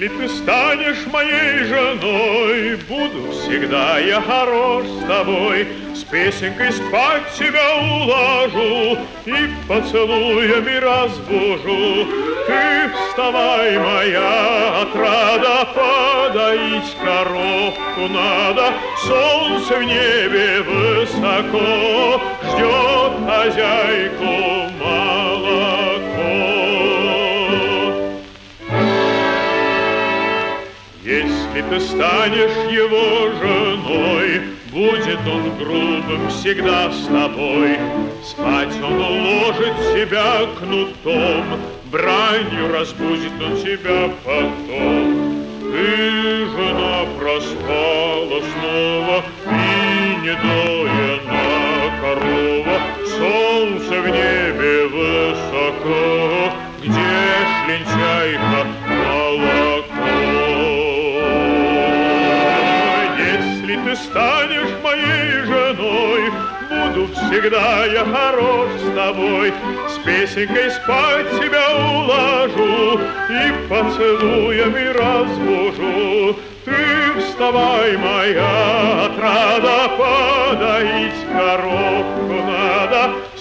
Если ты станешь моей женой, буду всегда я хорош с тобой. С песенкой спать тебя уложу и поцелуями разбужу. Ты вставай, моя отрада, подоить коровку надо. Солнце в небе высоко, ждет хозяйку молоко. Если ты станешь его женой, будет он грубым всегда с тобой. Спать он уложит тебя кнутом, бранью разбудит он тебя потом. Ты, жена, проспала снова, и недоена корова. Солнце в небе высоко, где ж лентяйка молоко? Если ты станешь моей женой, буду всегда я хорош с тобой. С песенкой спать тебя уложу и поцелуями разбужу. Ты вставай, моя отрада, подоить коровку надо.